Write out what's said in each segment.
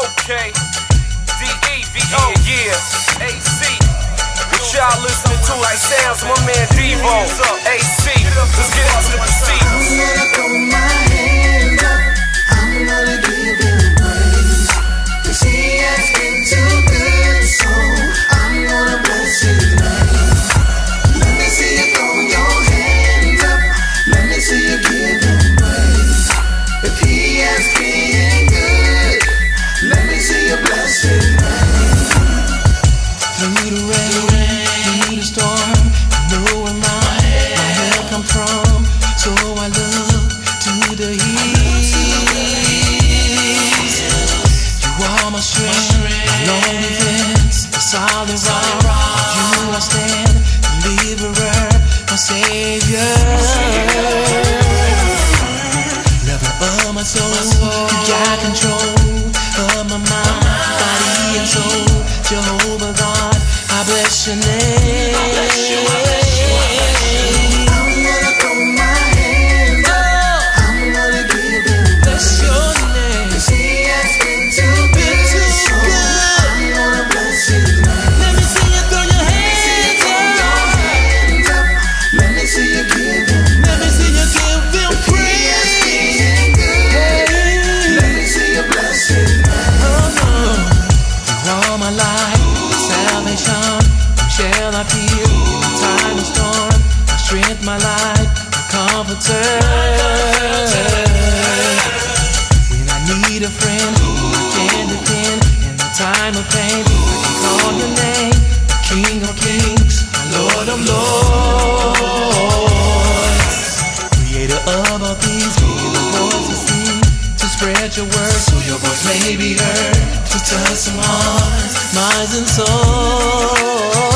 Okay. D-E-V-O, yeah. A-C. What y'all listening to? Like sounds, my man Devo. A-C. Let's get into the proceedings. I'm gonna throw my hands up. I'm gonna give him praise. 'Cause he has been too good, so I'm gonna bless his name. Let me see you throw your hands up. Let me see you give him praise. If he has been good, let me see you bless his name. Through the rain, through the storm, you know where my help come from. So I look to the hills. You are my strength, my long defense, the solid rock. You I stand, deliverer, my savior. Lover of my soul, you got control of my mind, body and soul. Jehovah God, I bless your name. I'm gonna throw my hands up. I'm gonna give him bless your name. 'Cause he has been too good, so I'm gonna bless his name. Let me see you throw your hands up. Let me see you give him. Let me see you give him praise. He has been good. Let me see you bless his name. Oh no, you are my life, salvation. Shall I fear in the time of storm? My strength, my light, my comforter. When I need a friend, I can depend. In the time of pain, I can call your name. The King of Kings, the Lord of Lords. Creator of all things, give me the voice to sing, to spread your word so your voice may be heard, to touch some hearts, minds and souls.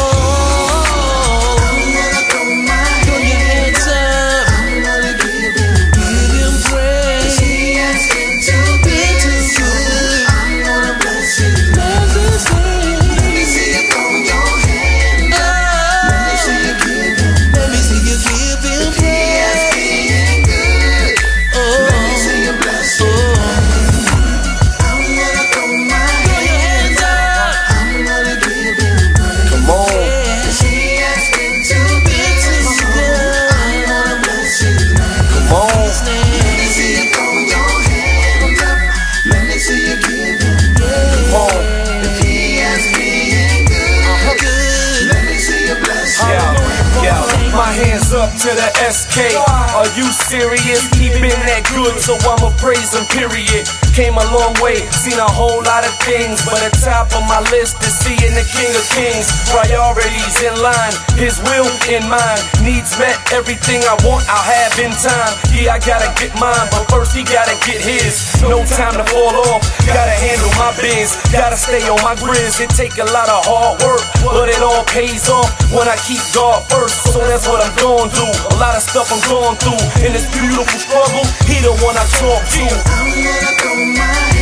Up to the SK, are you serious? He been that good, so I'ma praise him, period. Came a long way, seen a whole lot of things, but at top of my list is seeing the King of Kings. Priorities in line, his will in mind. Needs met, everything I want I'll have in time. Yeah, I gotta get mine, but first he gotta get his. No time to fall off, gotta handle my biz, gotta stay on my grizz. It take a lot of hard work, but it all pays off when I keep God first. So that's what I'm going through. A lot of stuff I'm going through in this beautiful struggle. He the one I talk to. I'm gonna throw my